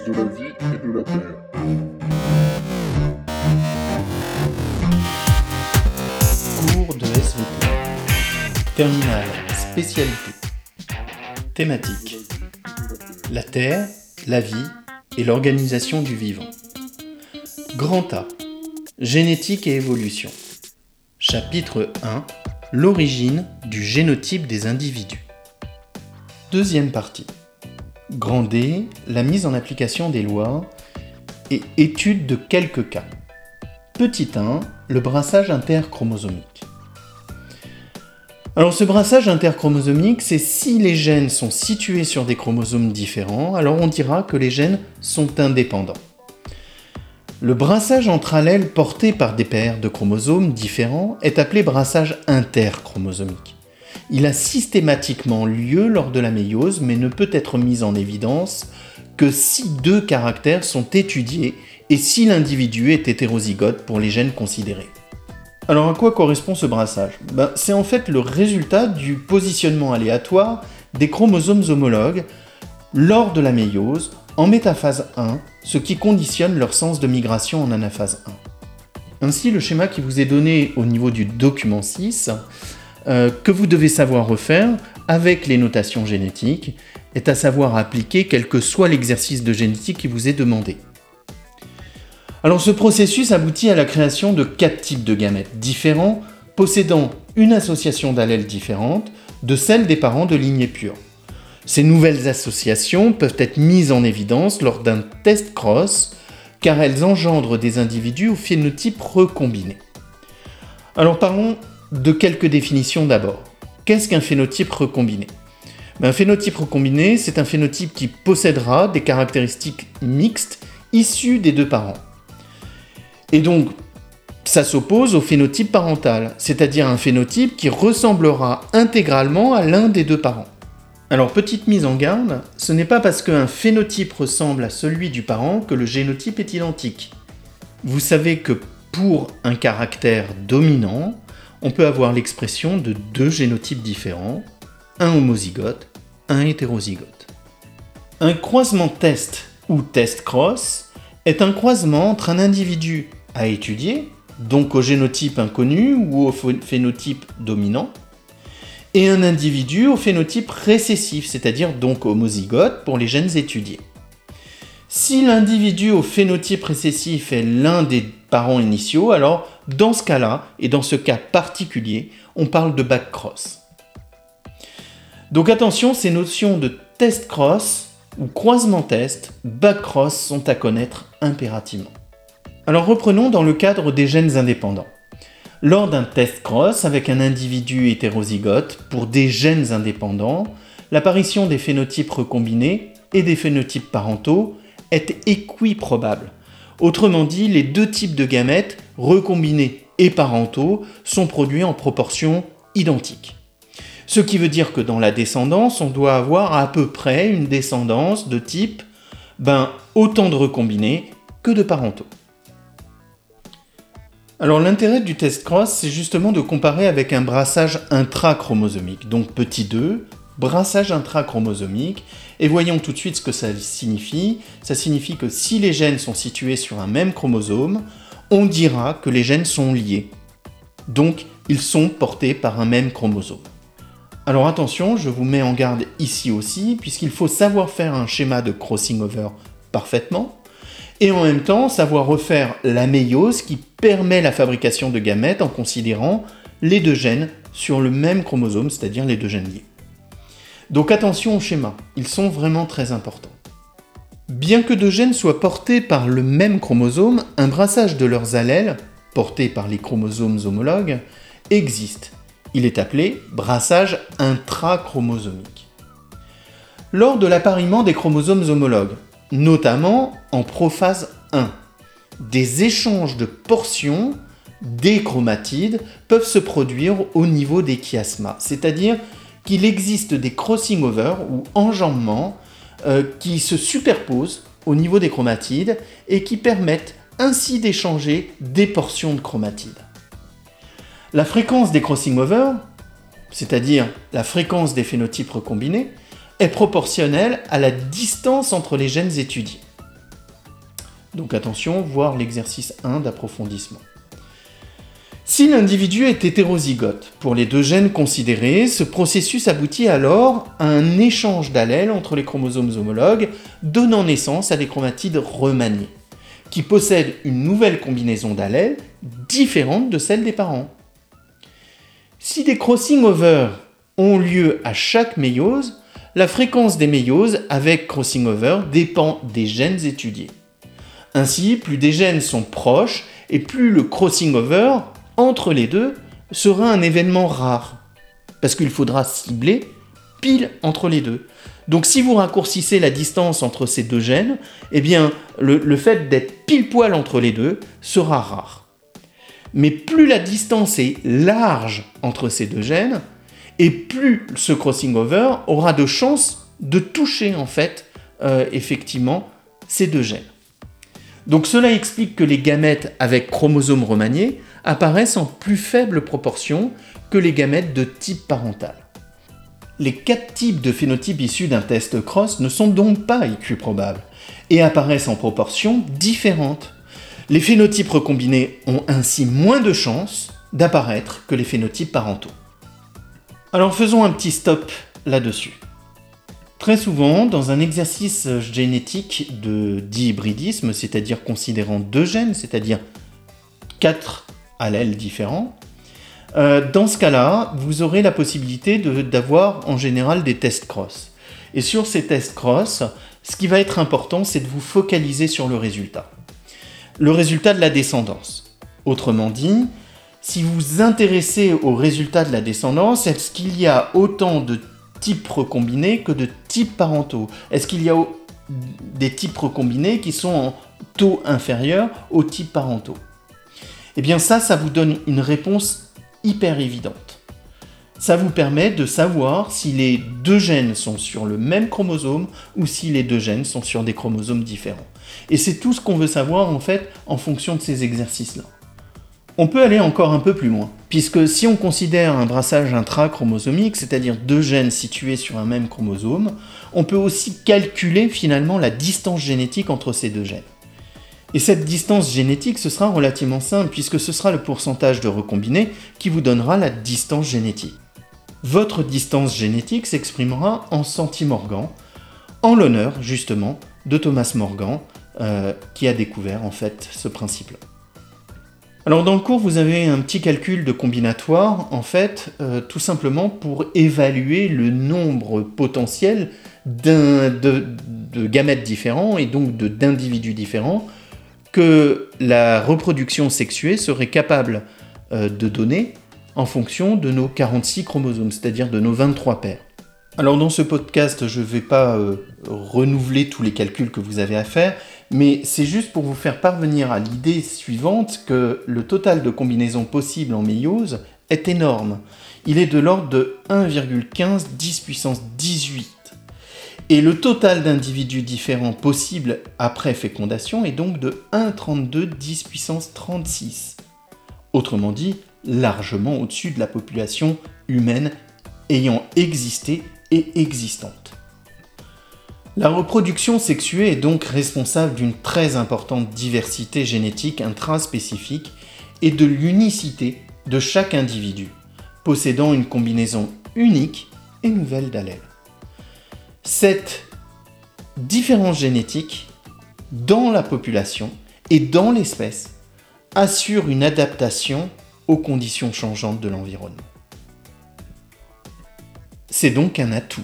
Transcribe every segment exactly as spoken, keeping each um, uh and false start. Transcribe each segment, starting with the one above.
de la vie et de la terre. Cours de S V T. Terminale spécialité. Thématique. La Terre, la vie et l'organisation du vivant. Grand A. Génétique et évolution. Chapitre un. L'origine du génotype des individus. Deuxième partie. Grand D. La mise en application des lois et étude de quelques cas. Petit un. Le brassage interchromosomique. Alors ce brassage interchromosomique, c'est si les gènes sont situés sur des chromosomes différents, alors on dira que les gènes sont indépendants. Le brassage entre allèles portés par des paires de chromosomes différents est appelé brassage interchromosomique. Il a systématiquement lieu lors de la méiose, mais ne peut être mis en évidence que si deux caractères sont étudiés et si l'individu est hétérozygote pour les gènes considérés. Alors à quoi correspond ce brassage ? Ben, c'est en fait le résultat du positionnement aléatoire des chromosomes homologues lors de la méiose en métaphase un, ce qui conditionne leur sens de migration en anaphase un. Ainsi, le schéma qui vous est donné au niveau du document six, euh, que vous devez savoir refaire avec les notations génétiques, est à savoir appliquer quel que soit l'exercice de génétique qui vous est demandé. Alors ce processus aboutit à la création de quatre types de gamètes différents, possédant une association d'allèles différente de celle des parents de lignée pure. Ces nouvelles associations peuvent être mises en évidence lors d'un test cross, car elles engendrent des individus au phénotype recombinés. Alors parlons de quelques définitions d'abord. Qu'est-ce qu'un phénotype recombiné ? Un phénotype recombiné, c'est un phénotype qui possédera des caractéristiques mixtes issues des deux parents. Et donc, ça s'oppose au phénotype parental, c'est-à-dire un phénotype qui ressemblera intégralement à l'un des deux parents. Alors, petite mise en garde, ce n'est pas parce qu'un phénotype ressemble à celui du parent que le génotype est identique. Vous savez que pour un caractère dominant, on peut avoir l'expression de deux génotypes différents, un homozygote, un hétérozygote. Un croisement test ou test cross est un croisement entre un individu à étudier, donc au génotype inconnu ou au phénotype dominant, et un individu au phénotype récessif, c'est-à-dire donc homozygote pour les gènes étudiés. Si l'individu au phénotype récessif est l'un des parents initiaux, alors dans ce cas-là, et dans ce cas particulier, on parle de back-cross. Donc attention, ces notions de test-cross ou croisement-test, back-cross sont à connaître impérativement. Alors reprenons dans le cadre des gènes indépendants. Lors d'un test cross avec un individu hétérozygote pour des gènes indépendants, l'apparition des phénotypes recombinés et des phénotypes parentaux est équiprobable. Autrement dit, les deux types de gamètes, recombinés et parentaux, sont produits en proportion identique. Ce qui veut dire que dans la descendance, on doit avoir à peu près une descendance de type ben, autant de recombinés que de parentaux. Alors l'intérêt du test cross, c'est justement de comparer avec un brassage intrachromosomique. Donc petit deux, brassage intrachromosomique, et voyons tout de suite ce que ça signifie. Ça signifie que si les gènes sont situés sur un même chromosome, on dira que les gènes sont liés. Donc ils sont portés par un même chromosome. Alors attention, je vous mets en garde ici aussi, puisqu'il faut savoir faire un schéma de crossing over parfaitement, et en même temps savoir refaire la méiose qui permet la fabrication de gamètes en considérant les deux gènes sur le même chromosome, c'est-à-dire les deux gènes liés. Donc attention au schéma, ils sont vraiment très importants. Bien que deux gènes soient portés par le même chromosome, un brassage de leurs allèles, portés par les chromosomes homologues, existe. Il est appelé brassage intrachromosomique. Lors de l'appariement des chromosomes homologues, notamment en prophase un, des échanges de portions des chromatides peuvent se produire au niveau des chiasmas, c'est-à-dire qu'il existe des crossing over ou enjambements euh, qui se superposent au niveau des chromatides et qui permettent ainsi d'échanger des portions de chromatides. La fréquence des crossing over, c'est-à-dire la fréquence des phénotypes recombinés, est proportionnelle à la distance entre les gènes étudiés. Donc attention, voir l'exercice un d'approfondissement. Si l'individu est hétérozygote, pour les deux gènes considérés, ce processus aboutit alors à un échange d'allèles entre les chromosomes homologues, donnant naissance à des chromatides remaniés, qui possèdent une nouvelle combinaison d'allèles différente de celle des parents. Si des crossing over ont lieu à chaque méiose, la fréquence des méioses avec crossing over dépend des gènes étudiés. Ainsi, plus des gènes sont proches et plus le crossing over entre les deux sera un événement rare, parce qu'il faudra cibler pile entre les deux. Donc si vous raccourcissez la distance entre ces deux gènes, eh bien le, le fait d'être pile poil entre les deux sera rare. Mais plus la distance est large entre ces deux gènes, et plus ce crossing over aura de chances de toucher en fait euh, effectivement ces deux gènes. Donc cela explique que les gamètes avec chromosomes remaniés apparaissent en plus faible proportion que les gamètes de type parental. Les quatre types de phénotypes issus d'un test cross ne sont donc pas équiprobables et apparaissent en proportions différentes. Les phénotypes recombinés ont ainsi moins de chances d'apparaître que les phénotypes parentaux. Alors faisons un petit stop là-dessus. Très souvent, dans un exercice génétique de dihybridisme, c'est-à-dire considérant deux gènes, c'est-à-dire quatre allèles différents, euh, dans ce cas-là, vous aurez la possibilité de, d'avoir en général des tests cross. Et sur ces tests cross, ce qui va être important, c'est de vous focaliser sur le résultat. Le résultat de la descendance. Autrement dit, si vous vous intéressez au résultat de la descendance, est-ce qu'il y a autant de types recombinés que de types parentaux? Est-ce qu'il y a des types recombinés qui sont en taux inférieur aux types parentaux? Eh bien ça, ça vous donne une réponse hyper évidente. Ça vous permet de savoir si les deux gènes sont sur le même chromosome ou si les deux gènes sont sur des chromosomes différents. Et c'est tout ce qu'on veut savoir en fait en fonction de ces exercices-là. On peut aller encore un peu plus loin, puisque si on considère un brassage intrachromosomique, c'est-à-dire deux gènes situés sur un même chromosome, on peut aussi calculer finalement la distance génétique entre ces deux gènes. Et cette distance génétique, ce sera relativement simple, puisque ce sera le pourcentage de recombinés qui vous donnera la distance génétique. Votre distance génétique s'exprimera en centimorgan, en l'honneur justement de Thomas Morgan, euh, qui a découvert en fait ce principe-là. Alors dans le cours, vous avez un petit calcul de combinatoire, en fait, euh, tout simplement pour évaluer le nombre potentiel d'un, de, de gamètes différents et donc de, d'individus différents que la reproduction sexuée serait capable euh, de donner en fonction de nos quarante-six chromosomes, c'est-à-dire de nos vingt-trois paires. Alors dans ce podcast, je ne vais pas euh, renouveler tous les calculs que vous avez à faire, mais c'est juste pour vous faire parvenir à l'idée suivante que le total de combinaisons possibles en méiose est énorme. Il est de l'ordre de un virgule quinze dix puissance dix-huit. Et le total d'individus différents possibles après fécondation est donc de un virgule trente-deux dix puissance trente-six. Autrement dit, largement au-dessus de la population humaine ayant existé et existante. La reproduction sexuée est donc responsable d'une très importante diversité génétique intraspécifique et de l'unicité de chaque individu, possédant une combinaison unique et nouvelle d'allèles. Cette différence génétique dans la population et dans l'espèce assure une adaptation aux conditions changeantes de l'environnement. C'est donc un atout.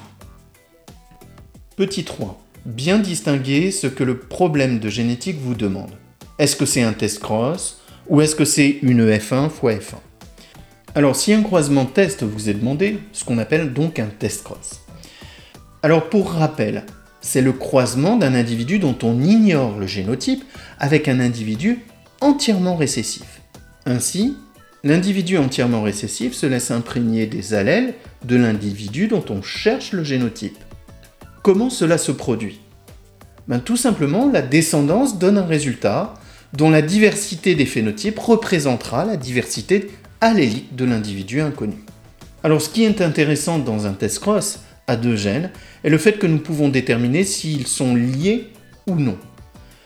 Petit trois. Bien distinguer ce que le problème de génétique vous demande. Est-ce que c'est un test cross ou est-ce que c'est une F un fois F un? Alors si un croisement test vous est demandé, ce qu'on appelle donc un test cross. Alors pour rappel, c'est le croisement d'un individu dont on ignore le génotype avec un individu entièrement récessif. Ainsi, l'individu entièrement récessif se laisse imprégner des allèles de l'individu dont on cherche le génotype. Comment cela se produit? Ben, tout simplement, la descendance donne un résultat dont la diversité des phénotypes représentera la diversité allélique de l'individu inconnu. Alors ce qui est intéressant dans un test cross à deux gènes est le fait que nous pouvons déterminer s'ils sont liés ou non.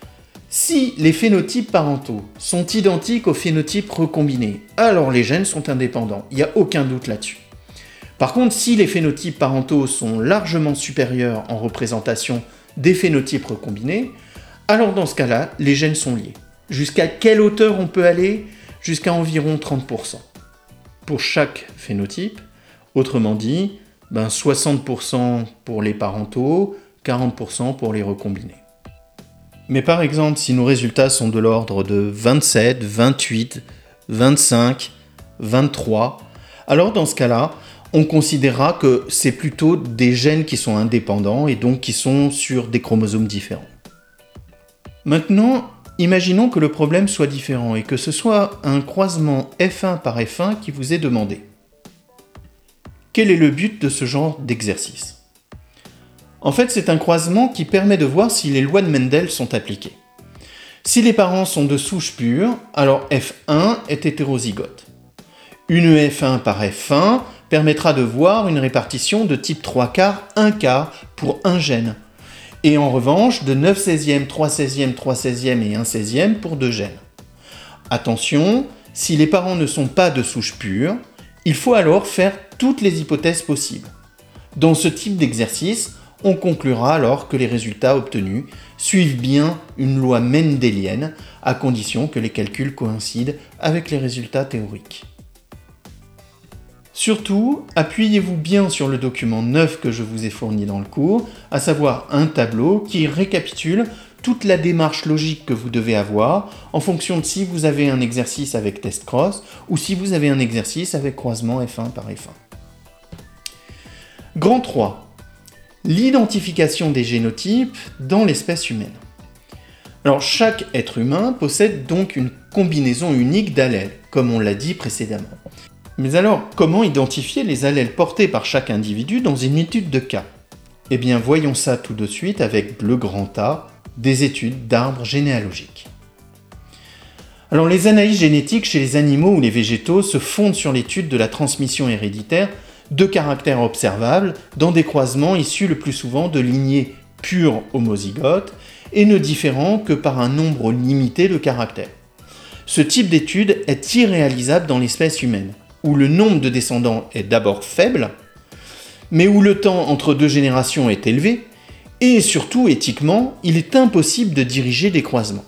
Si les phénotypes parentaux sont identiques aux phénotypes recombinés, alors les gènes sont indépendants, il n'y a aucun doute là-dessus. Par contre, si les phénotypes parentaux sont largement supérieurs en représentation des phénotypes recombinés, alors dans ce cas-là, les gènes sont liés. Jusqu'à quelle hauteur on peut aller? Jusqu'à environ trente pour cent. Pour chaque phénotype, autrement dit, ben soixante pour cent pour les parentaux, quarante pour cent pour les recombinés. Mais par exemple, si nos résultats sont de l'ordre de vingt-sept, vingt-huit, vingt-cinq, vingt-trois, alors dans ce cas-là, on considérera que c'est plutôt des gènes qui sont indépendants et donc qui sont sur des chromosomes différents. Maintenant, imaginons que le problème soit différent et que ce soit un croisement F un par F un qui vous est demandé. Quel est le but de ce genre d'exercice ? En fait, c'est un croisement qui permet de voir si les lois de Mendel sont appliquées. Si les parents sont de souche pure, alors F un est hétérozygote. Une F un par F un permettra de voir une répartition de type trois quarts, un quart pour un gène. Et en revanche, de neuf seizièmes, trois seizièmes, trois seizièmes et un seizième pour deux gènes. Attention, si les parents ne sont pas de souche pure, il faut alors faire toutes les hypothèses possibles. Dans ce type d'exercice, on conclura alors que les résultats obtenus suivent bien une loi mendélienne, à condition que les calculs coïncident avec les résultats théoriques. Surtout, appuyez-vous bien sur le document neuf que je vous ai fourni dans le cours, à savoir un tableau qui récapitule toute la démarche logique que vous devez avoir en fonction de si vous avez un exercice avec test cross ou si vous avez un exercice avec croisement F un par F un. Grand trois. L'identification des génotypes dans l'espèce humaine. Alors, chaque être humain possède donc une combinaison unique d'allèles, comme on l'a dit précédemment. Mais alors, comment identifier les allèles portés par chaque individu dans une étude de cas? Eh bien, voyons ça tout de suite avec le grand A, des études d'arbres généalogiques. Alors, les analyses génétiques chez les animaux ou les végétaux se fondent sur l'étude de la transmission héréditaire de caractères observables dans des croisements issus le plus souvent de lignées pures homozygotes et ne différant que par un nombre limité de caractères. Ce type d'étude est irréalisable dans l'espèce humaine, où le nombre de descendants est d'abord faible, mais où le temps entre deux générations est élevé, et surtout, éthiquement, il est impossible de diriger des croisements.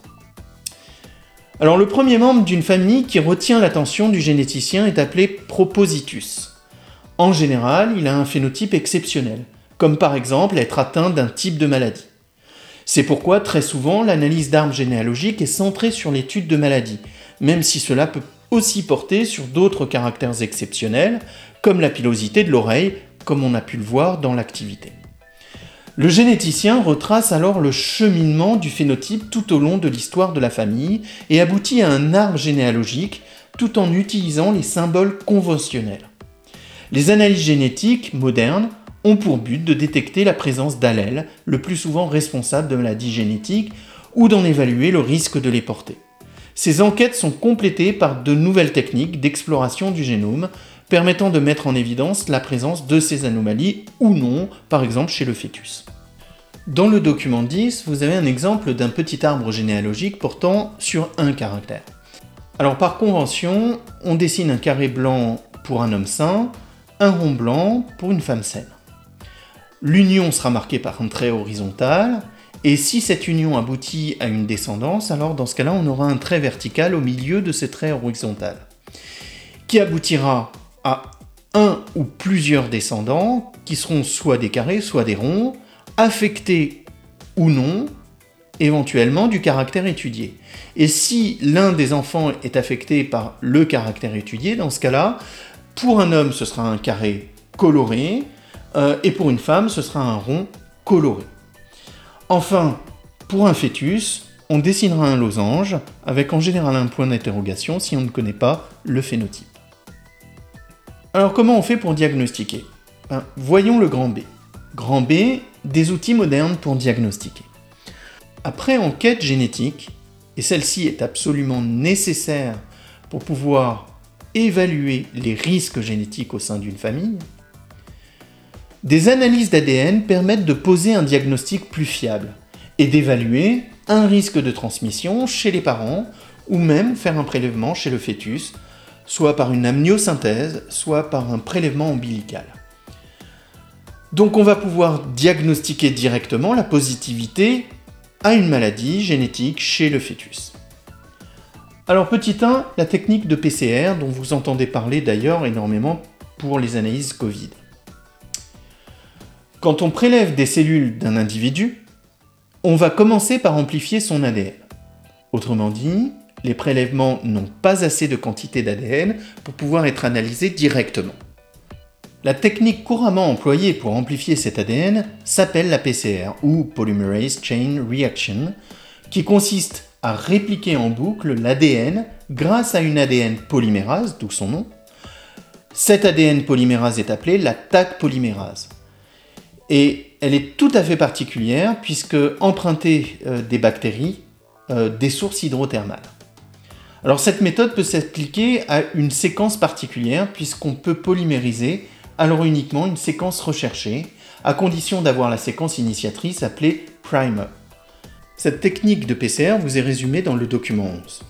Alors, le premier membre d'une famille qui retient l'attention du généticien est appelé Propositus. En général, il a un phénotype exceptionnel, comme par exemple être atteint d'un type de maladie. C'est pourquoi, très souvent, l'analyse d'arbres généalogiques est centrée sur l'étude de maladies, même si cela peut aussi porter sur d'autres caractères exceptionnels, comme la pilosité de l'oreille, comme on a pu le voir dans l'activité. Le généticien retrace alors le cheminement du phénotype tout au long de l'histoire de la famille et aboutit à un arbre généalogique tout en utilisant les symboles conventionnels. Les analyses génétiques modernes ont pour but de détecter la présence d'allèles, le plus souvent responsables de maladies génétiques, ou d'en évaluer le risque de les porter. Ces enquêtes sont complétées par de nouvelles techniques d'exploration du génome, permettant de mettre en évidence la présence de ces anomalies ou non, par exemple chez le fœtus. Dans le document dix, vous avez un exemple d'un petit arbre généalogique portant sur un caractère. Alors par convention, on dessine un carré blanc pour un homme sain, un rond blanc pour une femme saine. L'union sera marquée par un trait horizontal, et si cette union aboutit à une descendance, alors dans ce cas-là, on aura un trait vertical au milieu de ce trait horizontal, qui aboutira à un ou plusieurs descendants, qui seront soit des carrés, soit des ronds, affectés ou non, éventuellement du caractère étudié. Et si l'un des enfants est affecté par le caractère étudié, dans ce cas-là, pour un homme, ce sera un carré coloré, euh, et pour une femme, ce sera un rond coloré. Enfin, pour un fœtus, on dessinera un losange, avec en général un point d'interrogation si on ne connaît pas le phénotype. Alors comment on fait pour diagnostiquer? Ben, voyons le grand B. Grand B, des outils modernes pour diagnostiquer. Après enquête génétique, et celle-ci est absolument nécessaire pour pouvoir évaluer les risques génétiques au sein d'une famille, des analyses d'A D N permettent de poser un diagnostic plus fiable et d'évaluer un risque de transmission chez les parents ou même faire un prélèvement chez le fœtus, soit par une amniosynthèse, soit par un prélèvement ombilical. Donc on va pouvoir diagnostiquer directement la positivité à une maladie génétique chez le fœtus. Alors petit un, la technique de P C R dont vous entendez parler d'ailleurs énormément pour les analyses Covid. Quand on prélève des cellules d'un individu, on va commencer par amplifier son A D N. Autrement dit, les prélèvements n'ont pas assez de quantité d'A D N pour pouvoir être analysés directement. La technique couramment employée pour amplifier cet A D N s'appelle la P C R, ou Polymerase Chain Reaction, qui consiste à répliquer en boucle l'A D N grâce à une A D N polymérase, d'où son nom. Cette A D N polymérase est appelée la Taq polymérase. Et elle est tout à fait particulière puisque empruntée euh, des bactéries euh, des sources hydrothermales. Alors cette méthode peut s'appliquer à une séquence particulière puisqu'on peut polymériser alors uniquement une séquence recherchée, à condition d'avoir la séquence initiatrice appelée primer. Cette technique de P C R vous est résumée dans le document onze.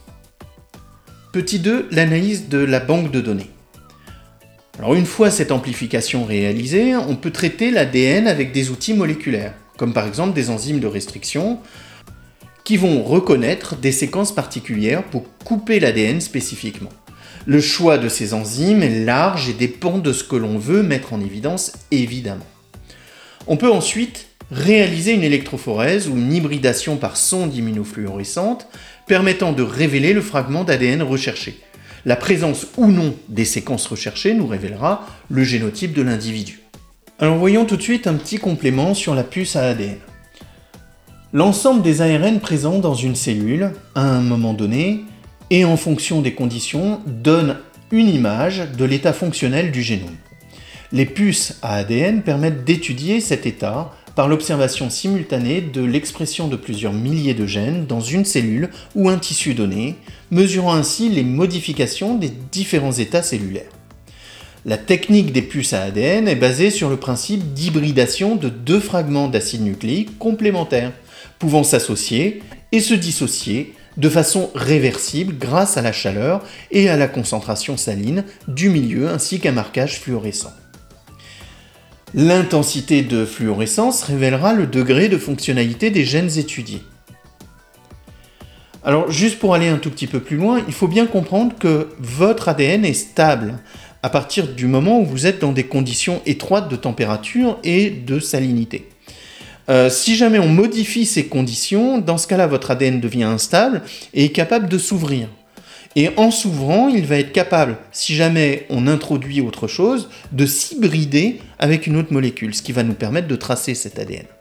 Petit deux, l'analyse de la banque de données. Alors une fois cette amplification réalisée, on peut traiter l'A D N avec des outils moléculaires, comme par exemple des enzymes de restriction, qui vont reconnaître des séquences particulières pour couper l'A D N spécifiquement. Le choix de ces enzymes est large et dépend de ce que l'on veut mettre en évidence, évidemment. On peut ensuite réaliser une électrophorèse ou une hybridation par sonde immunofluorescente permettant de révéler le fragment d'A D N recherché. La présence ou non des séquences recherchées nous révélera le génotype de l'individu. Alors voyons tout de suite un petit complément sur la puce à A D N. L'ensemble des A R N présents dans une cellule, à un moment donné, et en fonction des conditions, donne une image de l'état fonctionnel du génome. Les puces à A D N permettent d'étudier cet état par l'observation simultanée de l'expression de plusieurs milliers de gènes dans une cellule ou un tissu donné, mesurant ainsi les modifications des différents états cellulaires. La technique des puces à A D N est basée sur le principe d'hybridation de deux fragments d'acide nucléique complémentaires, pouvant s'associer et se dissocier de façon réversible grâce à la chaleur et à la concentration saline du milieu ainsi qu'un marquage fluorescent. L'intensité de fluorescence révélera le degré de fonctionnalité des gènes étudiés. Alors juste pour aller un tout petit peu plus loin, il faut bien comprendre que votre A D N est stable à partir du moment où vous êtes dans des conditions étroites de température et de salinité. Euh, si jamais on modifie ces conditions, dans ce cas-là, votre A D N devient instable et est capable de s'ouvrir. Et en s'ouvrant, il va être capable, si jamais on introduit autre chose, de s'hybrider avec une autre molécule, ce qui va nous permettre de tracer cet A D N.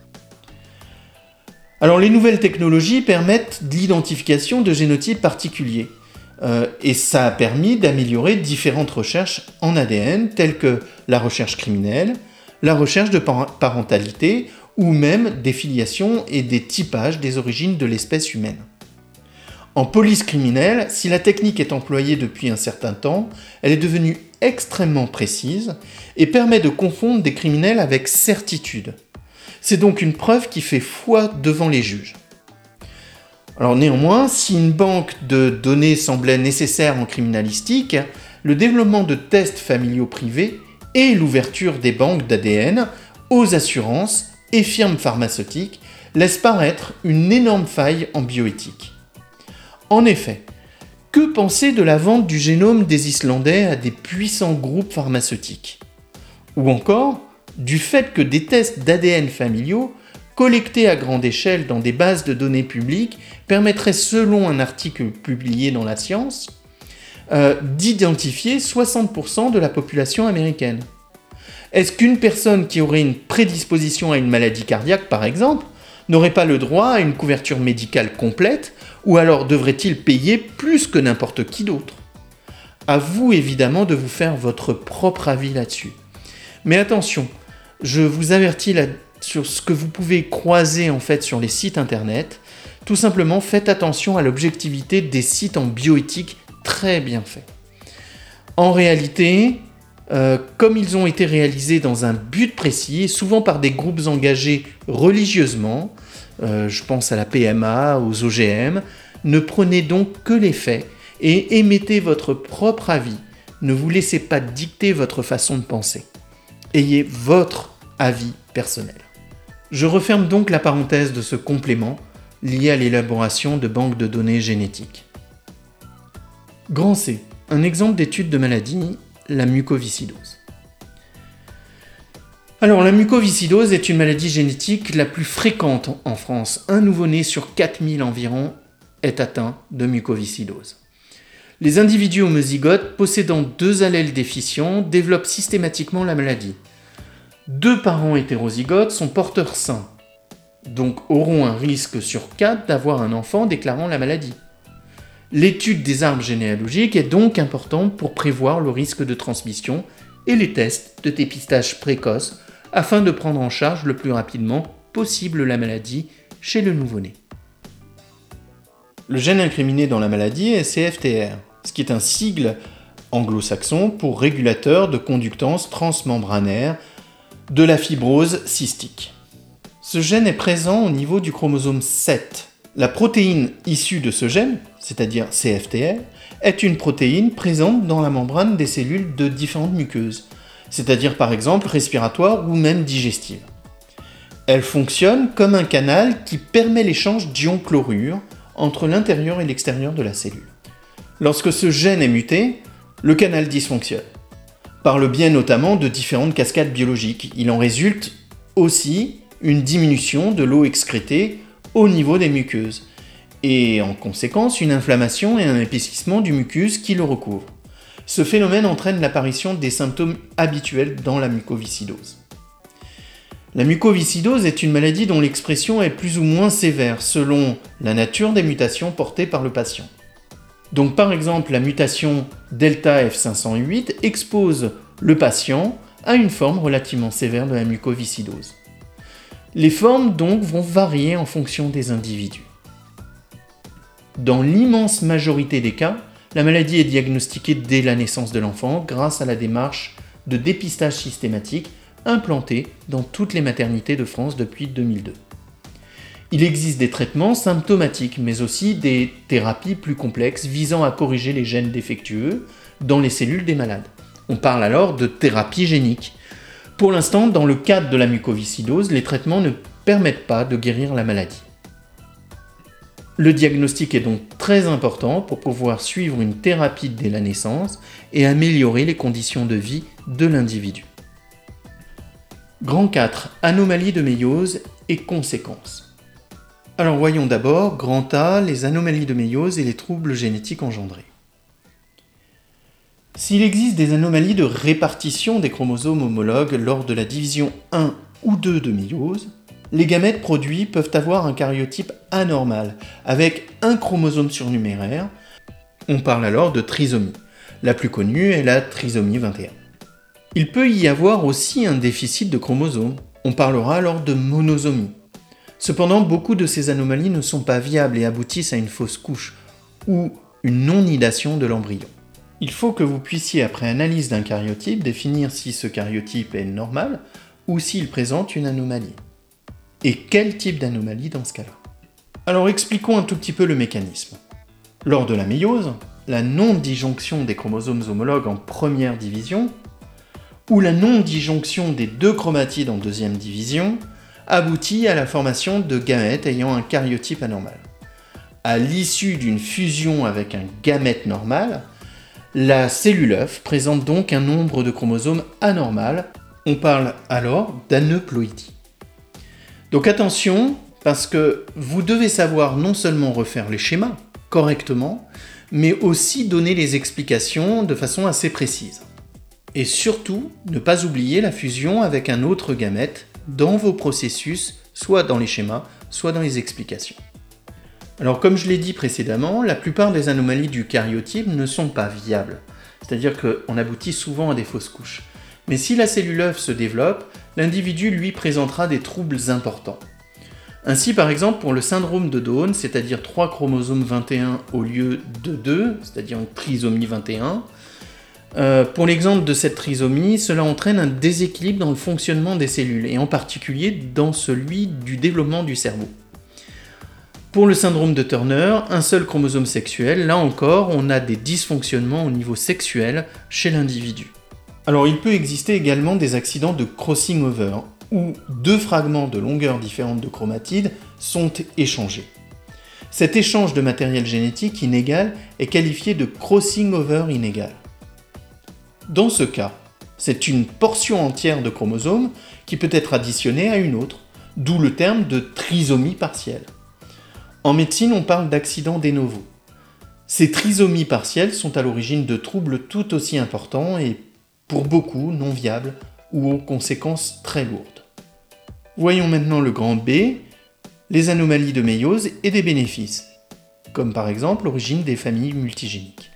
Alors les nouvelles technologies permettent l'identification de génotypes particuliers. Euh, et ça a permis d'améliorer différentes recherches en A D N, telles que la recherche criminelle, la recherche de par- parentalité, ou même des filiations et des typages des origines de l'espèce humaine. En police criminelle, si la technique est employée depuis un certain temps, elle est devenue extrêmement précise et permet de confondre des criminels avec certitude. C'est donc une preuve qui fait foi devant les juges. Alors néanmoins, si une banque de données semblait nécessaire en criminalistique, le développement de tests familiaux privés et l'ouverture des banques d'A D N aux assurances et firmes pharmaceutiques laissent paraître une énorme faille en bioéthique. En effet, que penser de la vente du génome des Islandais à des puissants groupes pharmaceutiques? Ou encore, du fait que des tests d'A D N familiaux, collectés à grande échelle dans des bases de données publiques, permettraient, selon un article publié dans la Science, euh, d'identifier soixante pour cent de la population américaine. Est-ce qu'une personne qui aurait une prédisposition à une maladie cardiaque, par exemple, n'aurait pas le droit à une couverture médicale complète, ou alors devrait-il payer plus que n'importe qui d'autre? À vous évidemment de vous faire votre propre avis là-dessus. Mais attention, je vous avertis là sur ce que vous pouvez croiser en fait sur les sites internet. Tout simplement, faites attention à l'objectivité des sites en bioéthique très bien faits. En réalité, euh, comme ils ont été réalisés dans un but précis, et souvent par des groupes engagés religieusement, euh, je pense à la P M A, aux O G M. Ne prenez donc que les faits et émettez votre propre avis. Ne vous laissez pas dicter votre façon de penser. Ayez votre avis personnel. Je referme donc la parenthèse de ce complément lié à l'élaboration de banques de données génétiques. Grand C. Un exemple d'étude de maladie, la mucoviscidose. Alors, la mucoviscidose est une maladie génétique la plus fréquente en France. Un nouveau-né sur quatre mille environ est atteint de mucoviscidose. Les individus homozygotes possédant deux allèles déficients développent systématiquement la maladie. Deux parents hétérozygotes sont porteurs sains, donc auront un risque sur quatre d'avoir un enfant déclarant la maladie. L'étude des arbres généalogiques est donc importante pour prévoir le risque de transmission et les tests de dépistage précoce afin de prendre en charge le plus rapidement possible la maladie chez le nouveau-né. Le gène incriminé dans la maladie est C F T R, ce qui est un sigle anglo-saxon pour régulateur de conductance transmembranaire de la fibrose cystique. Ce gène est présent au niveau du chromosome sept. La protéine issue de ce gène, c'est-à-dire C F T R, est une protéine présente dans la membrane des cellules de différentes muqueuses, c'est-à-dire par exemple respiratoires ou même digestives. Elle fonctionne comme un canal qui permet l'échange d'ions chlorure entre l'intérieur et l'extérieur de la cellule. Lorsque ce gène est muté, le canal dysfonctionne, par le biais notamment de différentes cascades biologiques. Il en résulte aussi une diminution de l'eau excrétée au niveau des muqueuses, et en conséquence une inflammation et un épaississement du mucus qui le recouvre. Ce phénomène entraîne l'apparition des symptômes habituels dans la mucoviscidose. La mucoviscidose est une maladie dont l'expression est plus ou moins sévère selon la nature des mutations portées par le patient. Donc par exemple, la mutation delta F cinq cent huit expose le patient à une forme relativement sévère de la mucoviscidose. Les formes donc vont varier en fonction des individus. Dans l'immense majorité des cas, la maladie est diagnostiquée dès la naissance de l'enfant grâce à la démarche de dépistage systématique implantée dans toutes les maternités de France depuis deux mille deux. Il existe des traitements symptomatiques, mais aussi des thérapies plus complexes visant à corriger les gènes défectueux dans les cellules des malades. On parle alors de thérapie génique. Pour l'instant, dans le cadre de la mucoviscidose, les traitements ne permettent pas de guérir la maladie. Le diagnostic est donc très important pour pouvoir suivre une thérapie dès la naissance et améliorer les conditions de vie de l'individu. Grand quatre. Anomalie de méiose et conséquences. Alors voyons d'abord, grand A, les anomalies de méiose et les troubles génétiques engendrés. S'il existe des anomalies de répartition des chromosomes homologues lors de la division un ou deux de méiose, les gamètes produits peuvent avoir un karyotype anormal, avec un chromosome surnuméraire. On parle alors de trisomie. La plus connue est la trisomie vingt et un. Il peut y avoir aussi un déficit de chromosomes. On parlera alors de monosomie. Cependant, beaucoup de ces anomalies ne sont pas viables et aboutissent à une fausse couche ou une non-nidation de l'embryon. Il faut que vous puissiez, après analyse d'un karyotype, définir si ce karyotype est normal ou s'il présente une anomalie. Et quel type d'anomalie dans ce cas-là? Alors expliquons un tout petit peu le mécanisme. Lors de la méiose, la non-disjonction des chromosomes homologues en première division ou la non-disjonction des deux chromatides en deuxième division aboutit à la formation de gamètes ayant un karyotype anormal. À l'issue d'une fusion avec un gamète normal, la cellule œuf présente donc un nombre de chromosomes anormal. On parle alors d'aneuploïdie. Donc attention, parce que vous devez savoir non seulement refaire les schémas correctement, mais aussi donner les explications de façon assez précise. Et surtout, ne pas oublier la fusion avec un autre gamète dans vos processus, soit dans les schémas, soit dans les explications. Alors comme je l'ai dit précédemment, la plupart des anomalies du karyotype ne sont pas viables, c'est-à-dire qu'on aboutit souvent à des fausses couches. Mais si la cellule œuf se développe, l'individu lui présentera des troubles importants. Ainsi par exemple pour le syndrome de Down, c'est-à-dire trois chromosomes vingt et un au lieu de deux, c'est-à-dire une trisomie vingt et un, euh, pour l'exemple de cette trisomie, cela entraîne un déséquilibre dans le fonctionnement des cellules, et en particulier dans celui du développement du cerveau. Pour le syndrome de Turner, un seul chromosome sexuel, là encore, on a des dysfonctionnements au niveau sexuel chez l'individu. Alors il peut exister également des accidents de crossing over, où deux fragments de longueur différente de chromatides sont échangés. Cet échange de matériel génétique inégal est qualifié de crossing over inégal. Dans ce cas, c'est une portion entière de chromosome qui peut être additionnée à une autre, d'où le terme de trisomie partielle. En médecine, on parle d'accident de novo. Ces trisomies partielles sont à l'origine de troubles tout aussi importants et, pour beaucoup, non viables ou aux conséquences très lourdes. Voyons maintenant le grand B, les anomalies de méiose et des bénéfices, comme par exemple l'origine des familles multigéniques.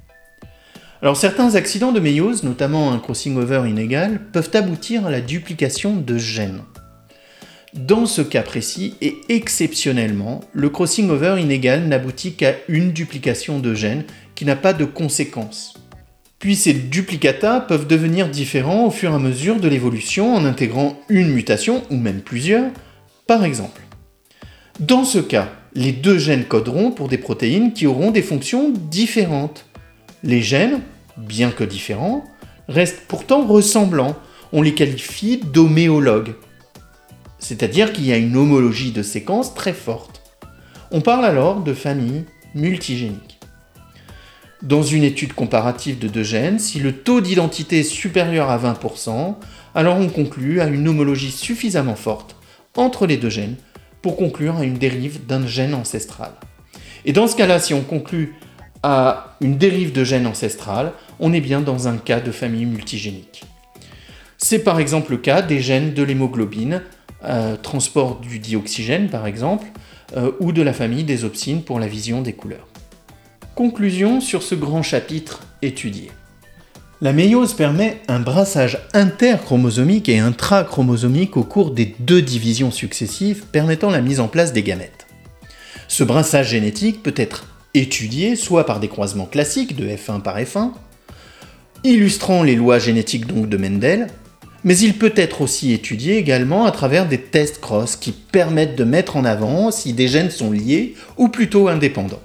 Alors certains accidents de méiose, notamment un crossing over inégal, peuvent aboutir à la duplication de gènes. Dans ce cas précis, et exceptionnellement, le crossing over inégal n'aboutit qu'à une duplication de gènes qui n'a pas de conséquences. Puis ces duplicata peuvent devenir différents au fur et à mesure de l'évolution en intégrant une mutation, ou même plusieurs, par exemple. Dans ce cas, les deux gènes coderont pour des protéines qui auront des fonctions différentes. Les gènes, bien que différents, restent pourtant ressemblants. On les qualifie d'homéologues. C'est-à-dire qu'il y a une homologie de séquence très forte. On parle alors de famille multigénique. Dans une étude comparative de deux gènes, si le taux d'identité est supérieur à vingt pour cent, alors on conclut à une homologie suffisamment forte entre les deux gènes pour conclure à une dérive d'un gène ancestral. Et dans ce cas-là, si on conclut à une dérive de gène ancestral, on est bien dans un cas de famille multigénique. C'est par exemple le cas des gènes de l'hémoglobine, Euh, transport du dioxygène par exemple, euh, ou de la famille des opsines pour la vision des couleurs. Conclusion sur ce grand chapitre étudié. La méiose permet un brassage interchromosomique et intrachromosomique au cours des deux divisions successives permettant la mise en place des gamètes. Ce brassage génétique peut être étudié soit par des croisements classiques de F un par F un, illustrant les lois génétiques donc de Mendel, mais il peut être aussi étudié également à travers des tests cross qui permettent de mettre en avant si des gènes sont liés ou plutôt indépendants.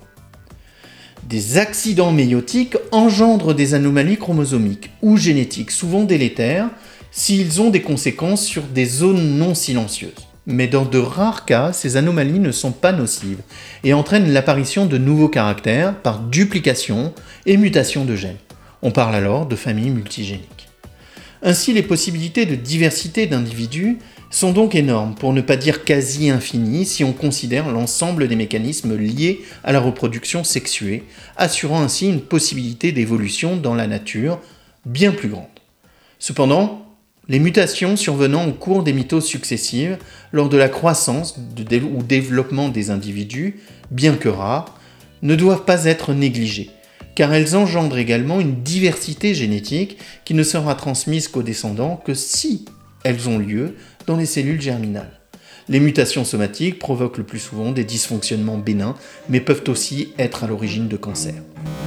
Des accidents méiotiques engendrent des anomalies chromosomiques ou génétiques, souvent délétères, s'ils ont des conséquences sur des zones non silencieuses. Mais dans de rares cas, ces anomalies ne sont pas nocives et entraînent l'apparition de nouveaux caractères par duplication et mutation de gènes. On parle alors de familles multigéniques. Ainsi, les possibilités de diversité d'individus sont donc énormes, pour ne pas dire quasi infinies, si on considère l'ensemble des mécanismes liés à la reproduction sexuée, assurant ainsi une possibilité d'évolution dans la nature bien plus grande. Cependant, les mutations survenant au cours des mitoses successives, lors de la croissance ou développement des individus, bien que rares, ne doivent pas être négligées, car elles engendrent également une diversité génétique qui ne sera transmise qu'aux descendants que si elles ont lieu dans les cellules germinales. Les mutations somatiques provoquent le plus souvent des dysfonctionnements bénins, mais peuvent aussi être à l'origine de cancers.